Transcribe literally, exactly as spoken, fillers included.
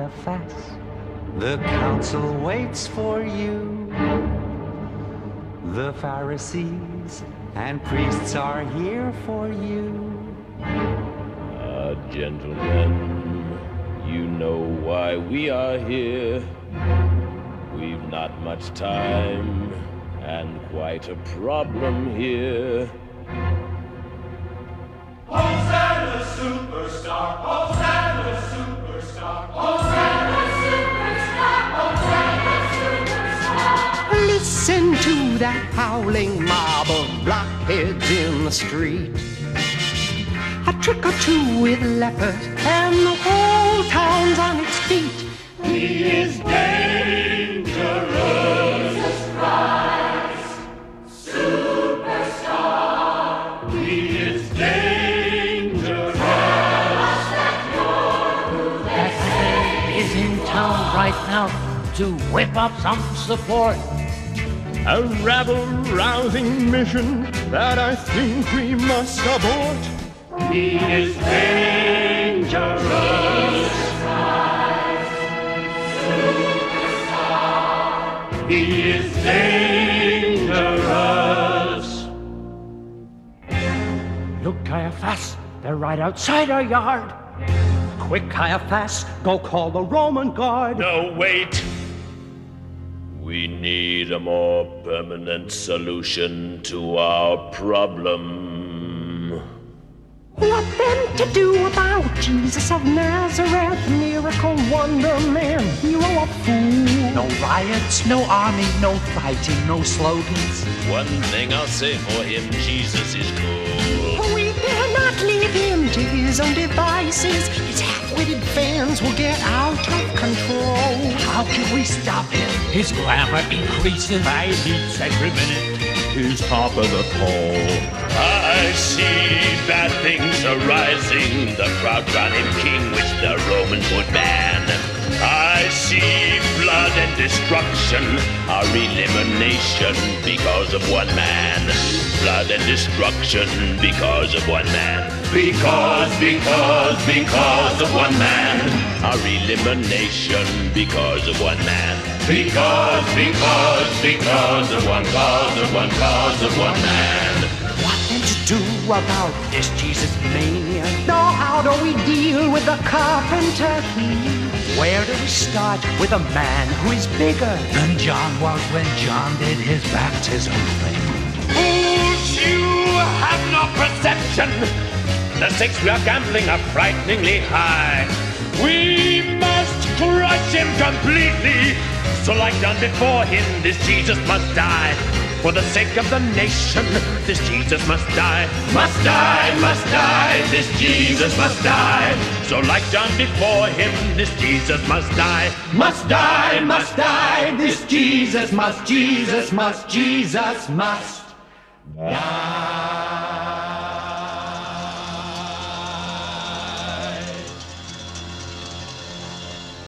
Caiaphas, the council waits for you. The Pharisees and priests are here for you. Ah, gentlemen, you know why we are here. We've not much time and quite a problem here. Hosanna superstar, Hosanna superstar, Hosanna superstar, Hosanna superstar. Listen to that howling mob of blockheads in the street. A trick or two with lepers and the whole town's on its feet. He is dangerous. Jesus Christ, superstar. He is dangerous. Is in town right now to whip up some support. A rabble-rousing mission that I think we must abort. He is dangerous. He is dangerous. Look, Caiaphas, they're right outside our yard. Quick, Caiaphas, go call the Roman guard. No, wait! We need a more permanent solution to our problem. What then to do about Jesus of Nazareth, miracle wonder man, hero of fools? No riots, no army, no fighting, no slogans. One thing I'll say for him, Jesus is cool. We dare not leave him to his own devices. His half-witted fans will get out of control. How can we stop him? His glamour increases by beats every minute. He's top of the poll. I see bad things arising. The crowd crown him king, which the Romans would ban. I see blood and destruction, our elimination because of one man. Blood and destruction because of one man. Because, because, because of one man. Our elimination because of one man. Because, because, because of one cause, of one cause, of one man. What then to do about this Jesus mania? Now how do we deal with the carpenter king? Where do we start with a man who is bigger Than John was when John did his baptism thing. Fools, you have no perception. The stakes we are gambling are frighteningly high. We must crush him completely. So like done before him, this Jesus must die. For the sake of the nation, this Jesus must die. Must die, must die, this Jesus must die. So like done before him, this Jesus must die. Must die, must die, this Jesus must, Jesus must, Jesus must die.